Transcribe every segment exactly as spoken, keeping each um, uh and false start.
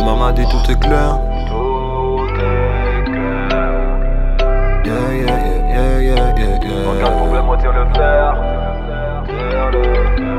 Maman m'a dit tout est clair. Tout est clair. Yeah, yeah, yeah, yeah, yeah, yeah. Regarde problème, moi tire le fer. Tire le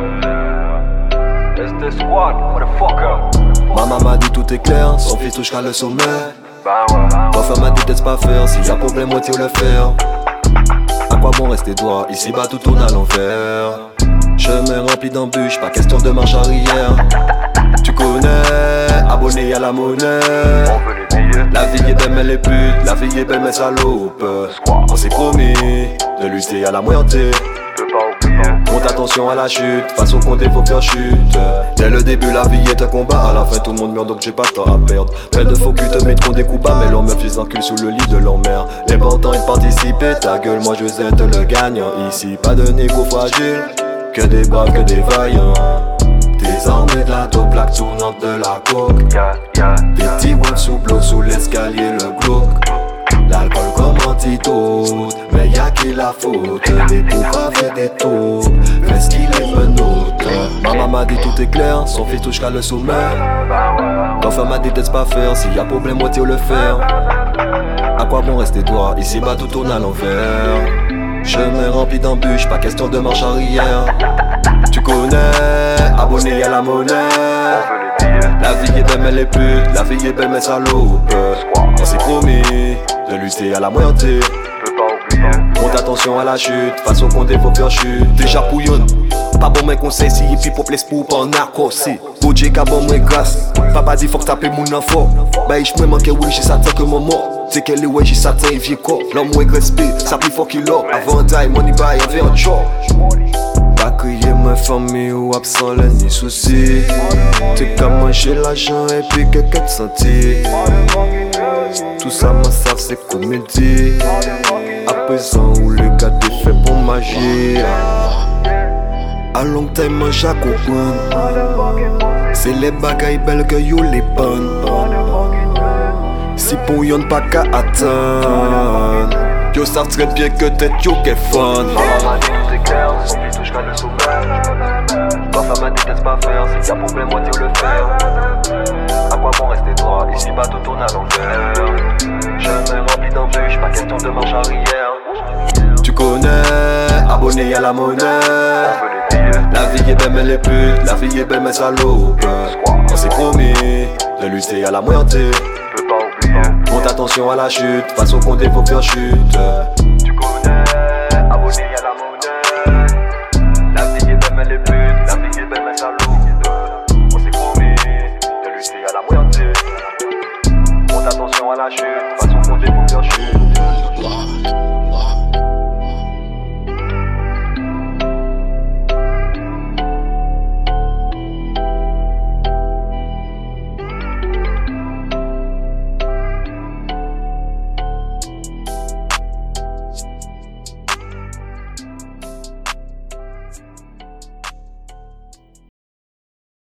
fer. S D Squad, motherfucker. Maman m'a dit tout est clair, son fils touchera le sommet. Bah ouais. Ma femme m'a dit d'être pas faire, s'il y a problème, moi tire le fer. À quoi bon rester droit, ici bas tout tourne à l'envers. Chemin rempli d'embûches, pas question de marche arrière. Tu connais, abonné à la monnaie. On veut les billets. La vie est belle mais les putes, la vie est belle mais salope. On s'est promis de lutter à la moitié. Je peux pas oublier. Monte attention à la chute, face au compte faut faire chute. Dès le début la vie est un combat, à la fin tout le monde meurt donc j'ai pas de temps à perdre. Plein de faux culs te mettront des coups bas, mais l'on me fils encule sous le lit de leur mère. L'important est de participer, ta gueule moi je sais être le gagnant. Ici pas de négo fragile, que des braves, que des vaillants. Des armées de la taupe, plaque tournante de la coke. Yeah, yeah, Des yeah. petits bouts sous bloc, sous l'escalier le glauque. L'alcool comme antidote, mais y'a qui la faute. Des poucaves et des taupes, fais ce qu'il est menotte. Maman m'a dit tout est clair, son fils touchera le sommet. Bah ouais, bah ouais. Ma femme m'a dit d'être pas faire, s'il y a problème moi tire le fer. À quoi bon rester droit, ici bas tout tourne à l'envers. Chemin rempli d'embûches, pas question de marche arrière. Tu connais, abonné à la monnaie. On veut les billets. La vie est belle mais les putes, la vie est belle mais salope. On s'est promis de lutter à la moitié. Je peux pas oublier. Monte attention à la chute, face au compte faut faire chute. Déjà pouillonne, pas bon mes conseils si puis pour les pour pas narco si. Boudjé ka bon moins grâce, papa dit faut que taper mon enfant. Bah ich me manque oui j'ai ça que mon mort. C'est qu'elle est ouais j'ai ça t'es vieux corps. L'homme ouais respect, ça plus fort qu'il a. Avant d'aille money buy avec un job. Pas crier ma famille ou absent les ni soucis. T'es qu'à manger l'argent et puis quelqu'un te sentir. Tout ça m'en savent c'est qu'on me dit. À présent où le gars t'es fait pour magie. A long time mange à comprendre. C'est les bagailles belles que yo les bonnes. Si pour yon pas qu'à attendre. Yo savent très bien que tête yo qu'est fun. Maman m'a dit tout est clair, son fils touchera le sommet. Ma femme m'a dit d'être pas faire, s'il y a problème moi tire le fer. À quoi bon rester droit, ici bas tout tourne à l'envers. Chemin rempli d'embûches, pas question de marche arrière. Tu connais, abonné à la monnaie. On veut les billets. La vie est belle mais les putes, la vie est belle mais salope. On s'est promis de lutter à la moitié. Je peux pas oublier. Monte attention à la chute, face au compte faut faire chute. Tu connais.